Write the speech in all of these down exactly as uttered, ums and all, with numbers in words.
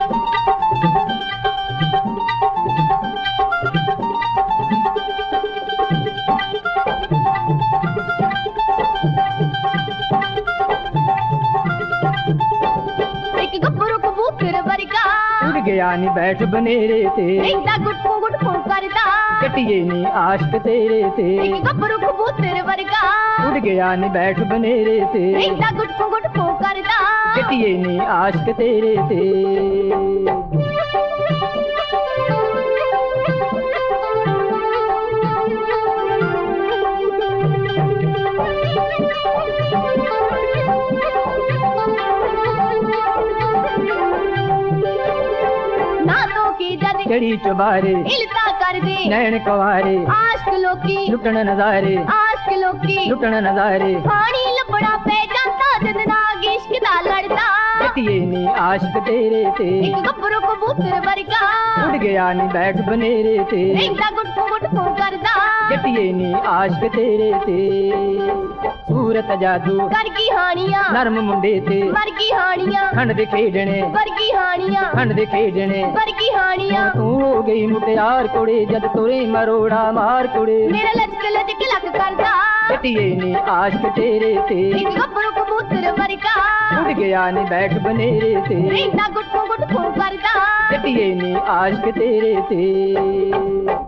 गब्बरू कबूतर वर्गा उड़ गया नी बैठ बनेरे ते इंदा गुटफू गुटफू करदा कटिए नी आशिक तेरे ते एक गब्बरू कबूतर वर्गा उड़ गया नी बैठ बनेरे ते इंदा गुटफू गुटफू करदा कटिए नी आशिक तेरे ते चढ़ी चुबारे इल्ता कर दे नैन कवारे आशिक लोकी लुटन नजारे आशिक लोकी लुटन नजारे पानी लपड़ा पे जाता जद नाग इश्क दा लड़दा कटिए नी आशिक तेरे ते एक गब्बरू कबूतर वर्गा उड़ गया नी बैठ बनेरे ते इंदा गुटफू गुटफू करदा कटिए नी आशिक तेरे ते सूरत जादू करगी हानियां नरम मुंडे ते वर्गी हानियां खंड दे खेडने वर्गी हानियां खंड दे खेडने वर्गी हानियां तू हो गई मुटियार कुड़े जद तुरे मरोड़ा मार कुड़े मेरा लचक लचक लक करदा कटिए नी आशिक तेरे ते एक गब्बरू कबूतर वर्गा उड़ गया नी बैठ बनेरे ते इंदा गुटफू गुटफू करदा कटिए नी आशिक तेरे ते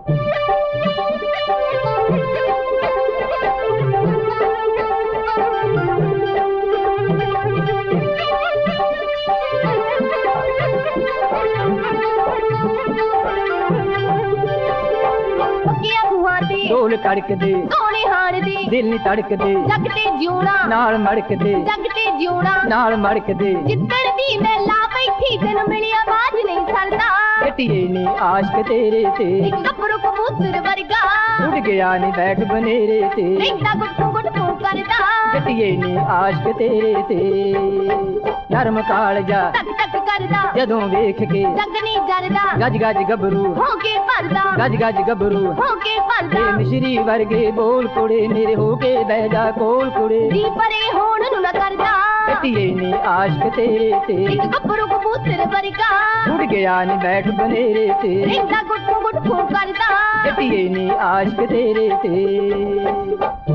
ढोल कड़क दे सोने हार दे दिल नी तड़क दे जगते जिउणा नाल मड़क दे जगते जिउणा नाल मड़क दे जिੱਤਣ ਦੀ ਮੇਲਾ ਬੈਠੀ ਤਨ ਮਿਲਿਆ ਬਾਜ ਨਹੀਂ ਸਰਦਾ कटिए नी आशिक तेरे ते ਇੱਕ ਗੱਭਰੂ ਕਬੂतर ਵਰਗਾ उड़ गया नी बैठ बनेरे ते ਇੰਦਾ ਗੁੱਟੂ ਗੁੱਟੂ ਕਰਦਾ कटिए नी आशिक तेरे ते नरम कालजा ਟਕ ਟਕ ਕਰਦਾ जदों वेख के ਜਗਨੀ ਜਰਦਾ गज गज गभरू ਹੋ के ਭਰਦਾ गज गज गभरू ਹੋ के ਭਰਦਾ ते मिश्री वर्गे बोल कुड़े मेरे हो के बह जा कोल कुड़े ਜੀ ਪਰੇ ਹੋਣ ਨੂੰ ਨਾ ਕਰਦਾ कटिए नी आशिक तेरे ते ਇੱਕ ਗੱਭਰੂ ਕਬੂतर ਵਰਗਾ उड़ गया नी बैठ बनेरे ते ਇੰਦਾ ਗੁੱਟੂ ਗੁੱਟੂ ਕਰਦਾ कटिए नी आशिक तेरे ते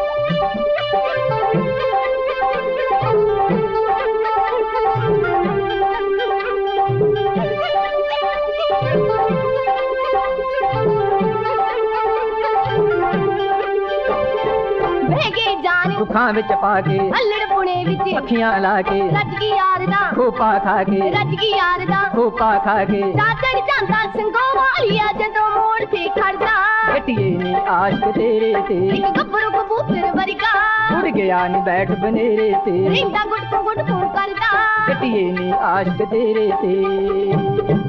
ਭੇਗੇ ਜਾਨ ਦੁੱਖਾਂ ਵਿੱਚ ਪਾ ਕੇ ਹੱਲੜ ਪੁਣੇ ਵਿੱਚ ਅੱਖੀਆਂ ਲਾ ਕੇ ਰੱਜ ਗਈ ਯਾਰ ਦਾ ਖੋਪਾ ਖਾ ਕੇ ਰੱਜ ਗਈ ਯਾਰ ਦਾ ਖੋਪਾ ਖਾ ਕੇ ਚਾਚੜ ਜਾਂਦਾ ਸੰਗੋ ਵਾਲੀਆ ਜਦੋਂ ਮੋੜ ਤੇ ਖੜਦਾ कटिए नी आशिक तेरे ते ਇੱਕ ਗੱਭਰੂ ਕਬੂतर ਵਰਗਾ उड़ गया नी बैठ बनेरे ते ਇੰਦਾ ਗੁੱਟੂ ਗੁੱਟੂ ਕਰਦਾ कटिए नी आशिक तेरे ते